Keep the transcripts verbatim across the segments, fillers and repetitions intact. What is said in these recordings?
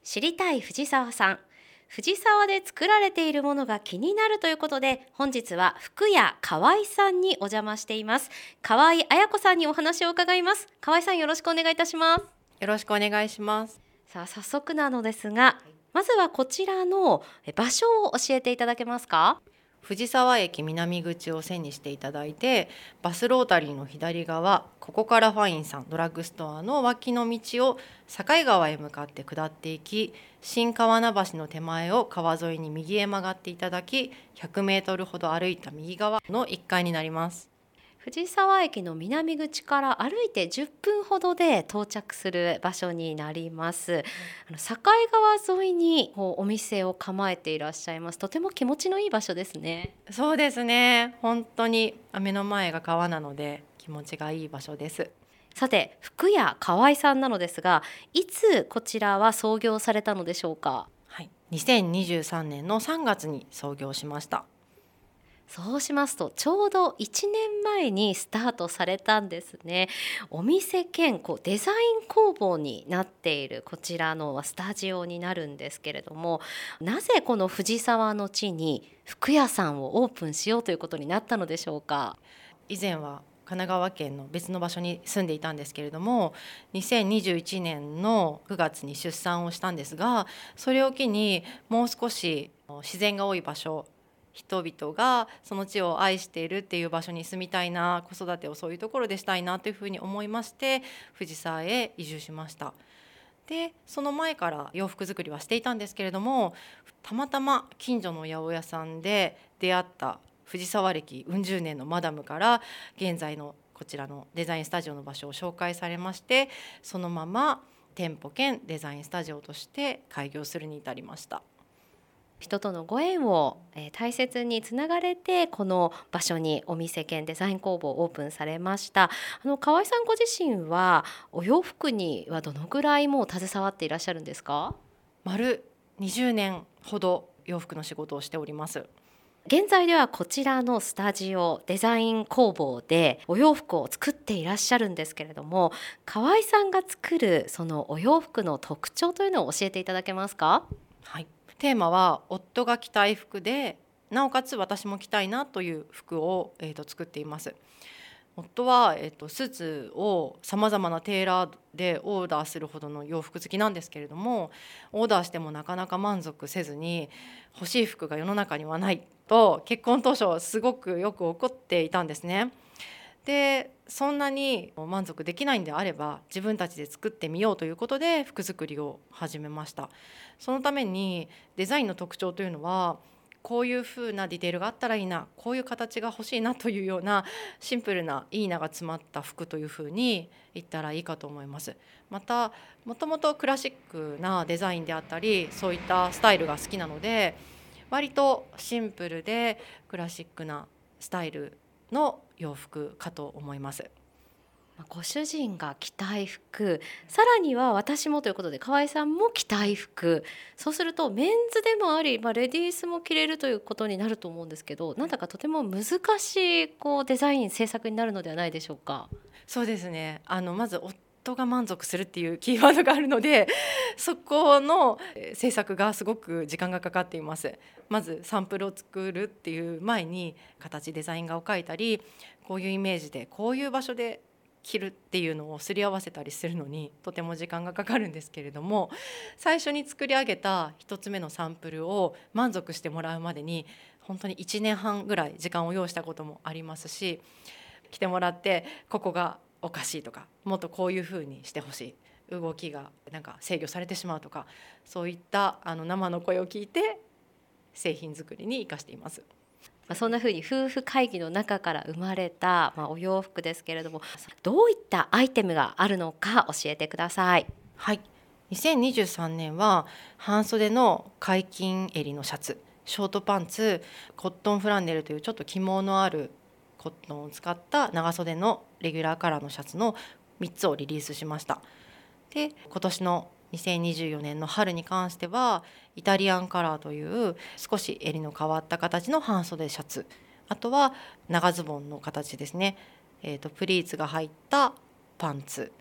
知りたい藤沢さん。藤沢で作られているものが気になるということで、本日は福屋河合さんにお邪魔しています。河合彩子さんにお話を伺います。河合さん、よろしくお願いいたします。 よろしくお願いします。 さあ、早速なのですが、まずはこちらの場所を教えていただけますか？ 藤沢駅南口を背にしていただいて、バスロータリーの左側、ここからファインさんドラッグストアの脇の道を境川へ向かって下っていき、新川名橋の手前を川沿いに右へ曲がっていただき、ひゃくメートルほど歩いた右側のいっかいになります。 藤沢駅の南口から歩いてじゅっぷんほどで到着する場所になります。あの境川沿いにこうお店を構えていらっしゃいます。とても気持ちのいい場所ですね。 そうですね、本当に目の前が川なので気持ちがいい場所です。 さて、福屋河合さんなのですが、いつこちらは創業されたのでしょうか？ はい、にせんにじゅうさんねんのさんがつに創業しました。 そうしますと、ちょうどいちねんまえにスタートされたんですね。お店兼こうデザイン工房になっているこちらのスタジオになるんですけれども、なぜこの藤沢の地に福屋さんをオープンしようということになったのでしょうか？ 以前は神奈川県の別の場所に住んでいたんですけれども、にせんにじゅういちねんのくがつに出産をしたんですが、それを機にもう少し自然が多い場所、人々がその地を愛しているっていう場所に住みたいな、子育てをそういうところでしたいなというふうに思いまして、藤沢へ移住しました。でその前から洋服作りはしていたんですけれども、たまたま近所の八百屋さんで出会った藤沢歴うん十年のマダムから現在のこちらのデザインスタジオの場所を紹介されまして、そのまま店舗兼デザインスタジオとして開業するに至りました。 人とのご縁を、えー大切につながれて、この場所にお店兼デザイン工房をオープンされました。あの河合さんご自身はお洋服にはどのぐらいもう携わっていらっしゃるんですか？ 丸にじゅうねんほど洋服の仕事をしております。 現在ではこちらのスタジオデザイン工房でお洋服を作っていらっしゃるんですけれども、河合さんが作るそのお洋服の特徴というのを教えていただけますか？ はい、テーマは夫が着たい服で、なおかつ私も着たいなという服を、えー、と作っています。夫は、えー、とスーツをさまざまなテーラーでオーダーするほどの洋服好きなんですけれども、オーダーしてもなかなか満足せずに、欲しい服が世の中にはないと結婚当初すごくよく怒っていたんですね。でそんなに満足できないんであれば自分たちで作ってみようということで服作りを始めました。そのためにデザインの特徴というのは、こういう風なディテールがあったらいいな、こういう形が欲しいなというようなシンプルないいなが詰まった服という風に言ったらいいかと思います。またもともとクラシックなデザインであったり、そういったスタイルが好きなので、割とシンプルでクラシックなスタイルの洋服かと思います。 ご主人が着たい服、さらには私もということで河合さんも着たい服、そうするとメンズでもあり、まあ、レディースも着れるということになると思うんですけど、なんだかとても難しいこうデザイン制作になるのではないでしょうか？ そうですね、あのまず夫が満足するっていうキーワードがあるので、そこのえー制作がすごく時間がかかっています。まずサンプルを作るっていう前に形デザイン画を描いたり、こういうイメージでこういう場所で着るっていうのをすり合わせたりするのにとても時間がかかるんですけれども、最初に作り上げた一つ目のサンプルを満足してもらうまでに本当にいちねんはんぐらい時間を要したこともありますし、来てもらってここがおかしいとか、もっとこういうふうにしてほしい、動きがなんか制御されてしまうとか、そういったあの生の声を聞いて製品作りに生かしています。 まあ、そんな風に夫婦会議の中から生まれた、まあ、お洋服ですけれども、どういったアイテムがあるのか教えてください。 はい、にせんにじゅうさんねんは半袖の解禁襟のシャツ、ショートパンツ、コットンフランネルというちょっと起毛のあるコットンを使った長袖のレギュラーカラーのシャツのみっつをリリースしました。で今年のにせんにじゅうよねんの春に関してはイタリアンカラーという少し襟の変わった形の半袖シャツ、あとは長ズボンの形ですね、えーとプリーツが入ったパンツ、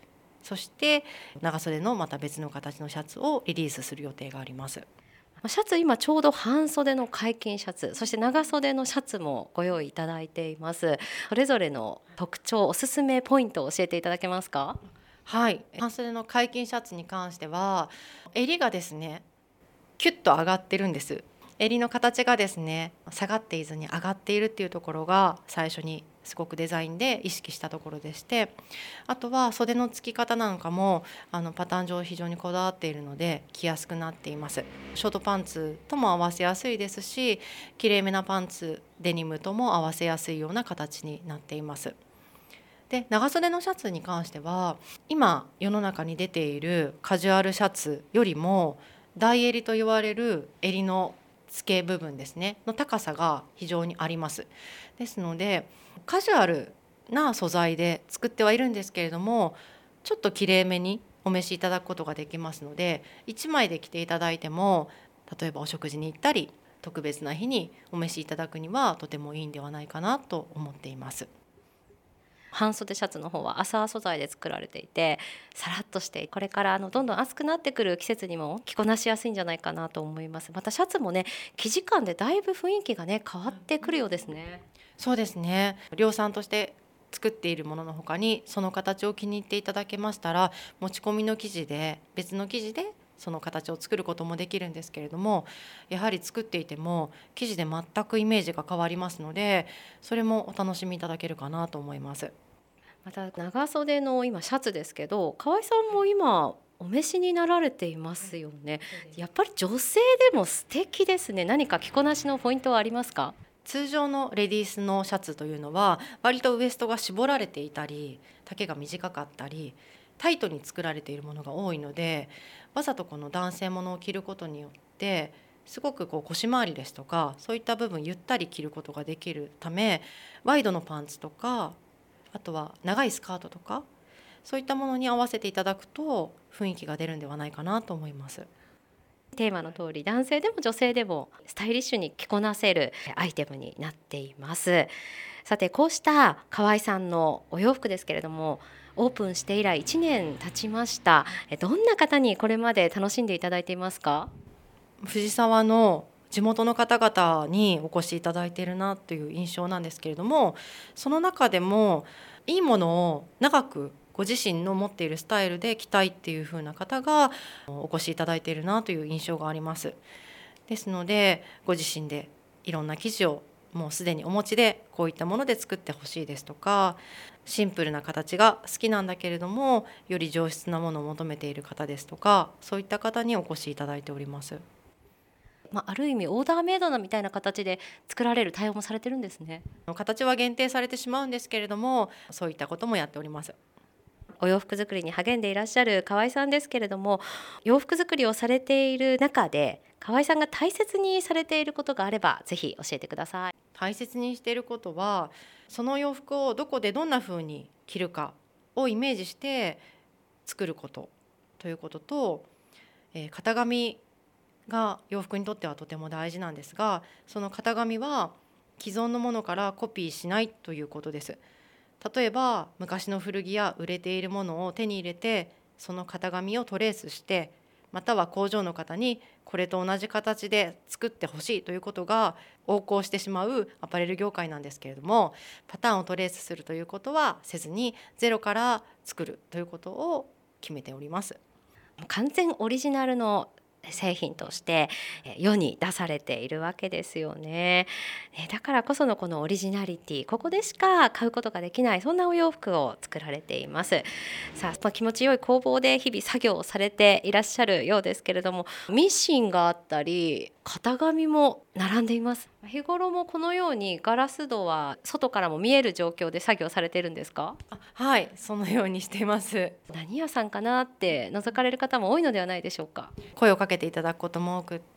そして長袖のまた別の形のシャツをリリースする予定があります。 シャツ今ちょうど半袖の解禁シャツ、そして長袖のシャツもご用意いただいています。それぞれの特徴、おすすめポイントを教えていただけますか？ はい、半袖の解禁シャツに関しては襟がですねキュッと上がってるんです。襟の形がですね下がっていずに上がっているっていうところが最初にすごくデザインで意識したところでして、あとは袖の付き方なんかもあのパターン上非常にこだわっているので着やすくなっています。ショートパンツとも合わせやすいですし、きれいめなパンツデニムとも合わせやすいような形になっています。で長袖のシャツに関しては今世の中に出ているカジュアルシャツよりも大襟と言われる襟の付け部分ですねの高さが非常にあります。ですのでカジュアルな素材で作ってはいるんですけれども、ちょっときれいめにお召しいただくことができますので、いちまいで着ていただいても例えばお食事に行ったり特別な日にお召しいただくにはとてもいいんではないかなと思っています。 半袖シャツの方は麻素材で作られていてさらっとして、これからあのどんどん暑くなってくる季節にも着こなしやすいんじゃないかなと思います。またシャツもね生地感でだいぶ雰囲気がね変わってくるようですね。 そうですね、量産として作っているものの他にその形を気に入っていただけましたら持ち込みの生地で別の生地でその形を作ることもできるんですけれども、やはり作っていても生地で全くイメージが変わりますので、それもお楽しみいただけるかなと思います。 また長袖の今シャツですけど、河合さんも今お召しになられていますよね。やっぱり女性でも素敵ですね。何か着こなしのポイントはありますか？ 通常のレディースのシャツというのは割とウエストが絞られていたり丈が短かったりタイトに作られているものが多いので、わざとこの男性ものを着ることによってすごくこう腰回りですとかそういった部分ゆったり着ることができるため、ワイドのパンツとかあとは長いスカートとかそういったものに合わせていただくと雰囲気が出るんではないかなと思います。 テーマの通り男性でも女性でもスタイリッシュに着こなせるアイテムになっています。さてこうした河合さんのお洋服ですけれども、オープンして以来いちねん経ちました。どんな方にこれまで楽しんでいただいていますか？ 藤沢の地元の方々にお越しいただいているなという印象なんですけれども、その中でもいいものを長くご自身の持っているスタイルで着たいっていう風な方がお越しいただいているなという印象があります。ですのでご自身でいろんな生地をもうすでにお持ちでこういったもので作ってほしいですとか、シンプルな形が好きなんだけれどもより上質なものを求めている方ですとか、そういった方にお越しいただいております。 まあ、ある意味オーダーメイドなみたいな形で作られる対応もされてるんですね。 形は限定されてしまうんですけれども、そういったこともやっております。 お洋服作りに励んでいらっしゃる河合さんですけれども、洋服作りをされている中で河合さんが大切にされていることがあればぜひ教えてください。 大切にしていることは、その洋服をどこでどんな風に着るかをイメージして作ることということと、えー、型紙が洋服にとってはとても大事なんですが、その型紙は既存のものからコピーしないということです。例えば昔の古着や売れているものを手に入れてその型紙をトレースして、または工場の方にこれと同じ形で作ってほしいということが横行してしまうアパレル業界なんですけれども、パターンをトレースするということはせずにゼロから作るということを決めております。 完全オリジナルの製品として世に出されているわけですよね。だからこそのこのオリジナリティ、ここでしか買うことができない、そんなお洋服を作られています。さあ、気持ちよい工房で日々作業をされていらっしゃるようですけれども、ミシンがあったり型紙も並んでいます。日頃もこのようにガラス戸は外からも見える状況で作業されているんですか？ あ、はい、そのようにしています。 何屋さんかなって覗かれる方も多いのではないでしょうか。 声をかけていただくことも多くって、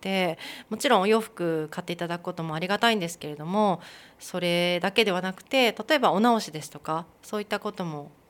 もちろんお洋服買っていただくこともありがたいんですけれども、それだけではなくて例えばお直しですとかそういったことも受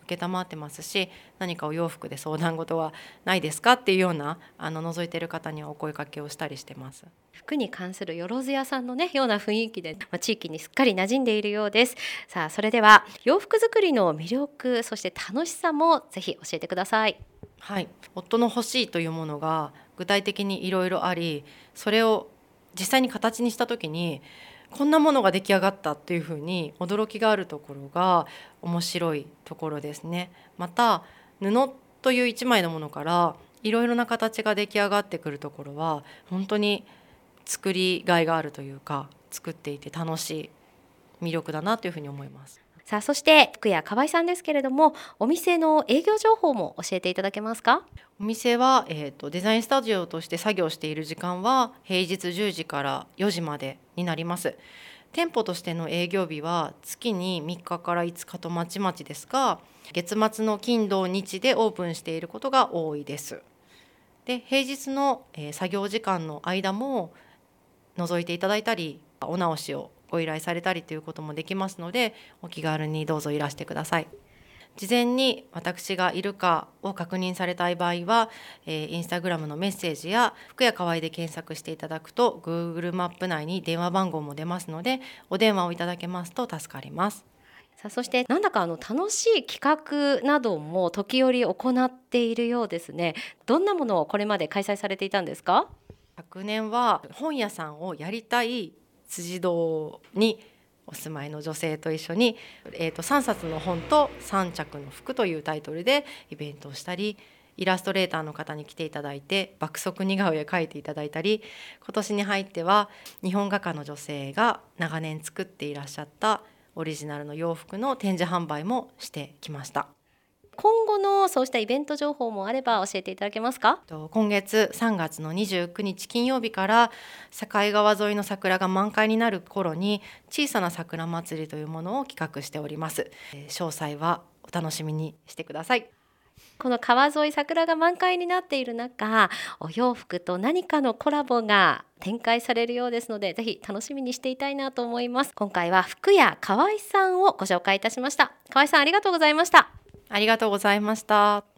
承ってますし、何かお洋服で相談事はないですかっていうようなあの覗いている方にはお声掛けをしたりしてます。 服に関するよろず屋さんのねような雰囲気で、まあ、地域にすっかり馴染んでいるようです。さあそれでは洋服作りの魅力、そして楽しさもぜひ教えてください。 はい、夫の欲しいというものが具体的にいろいろあり、それを実際に形にした時にこんなものが出来上がったというふうに驚きがあるところが面白いところですね。また布という一枚のものからいろいろな形が出来上がってくるところは本当に作りがいがあるというか、作っていて楽しい魅力だなというふうに思います。 さあそして福谷河合さんですけれども、お店の営業情報も教えていただけますか？ お店は、えーと、デザインスタジオとして作業している時間は平日じゅうじからよじまでになります。店舗としての営業日は月にみっかからいつかとまちまちですが、月末の金土日でオープンしていることが多いです。で、平日の、えー、作業時間の間も覗いていただいたり、お直しをご依頼されたりということもできますので、お気軽にどうぞいらしてください。事前に私がいるかを確認されたい場合は、えー、インスタグラムのメッセージや福谷河合で検索していただくと Google マップ内に電話番号も出ますので、お電話をいただけますと助かります。 さあそしてなんだかあの楽しい企画なども時折行っているようですね。どんなものをこれまで開催されていたんですか？ 昨年は本屋さんをやりたい辻堂にお住まいの女性と一緒に、えー、とさんさつの本とさんちゃくの服というタイトルでイベントをしたり、イラストレーターの方に来ていただいて爆速似顔絵を描いていただいたり、今年に入っては日本画家の女性が長年作っていらっしゃったオリジナルの洋服の展示販売もしてきました。 今後のそうしたイベント情報もあれば教えていただけますか？ 今月さんがつのにじゅうくにち金曜日から境川沿いの桜が満開になる頃に小さな桜祭りというものを企画しております。詳細はお楽しみにしてください。 この川沿い桜が満開になっている中、お洋服と何かのコラボが展開されるようですので、ぜひ楽しみにしていたいなと思います。今回は福谷河合さんをご紹介いたしました。河合さんありがとうございました。 ありがとうございました。